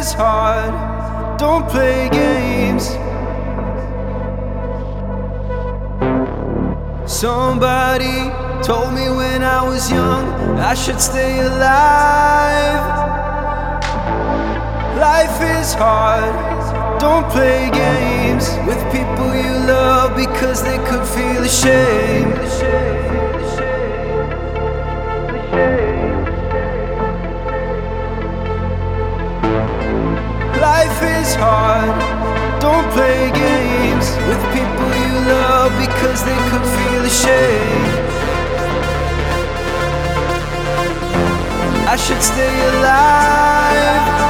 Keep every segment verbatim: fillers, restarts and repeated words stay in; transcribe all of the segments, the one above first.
is hard, don't play games. Somebody told me when I was young I should stay alive. Life is hard, don't play games with people you love because they could feel ashamed. Life is hard, don't play games with people you love because they could feel ashamed. I should stay alive.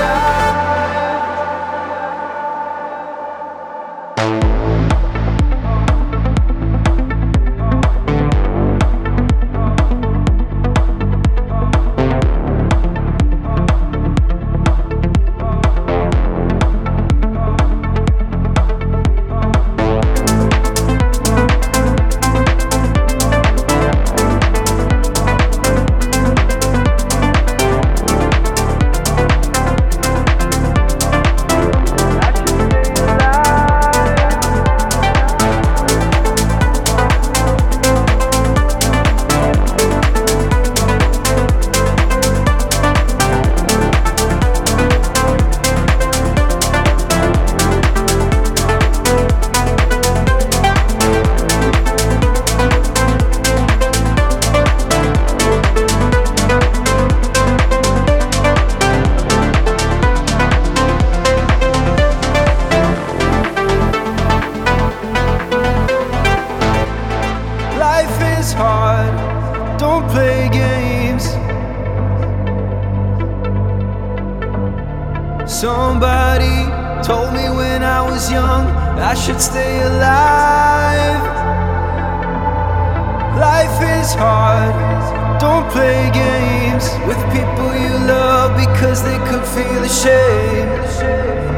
Hard, don't play games. Somebody told me when I was young I should stay alive. Life is hard, don't play games with people you love because they could feel ashamed.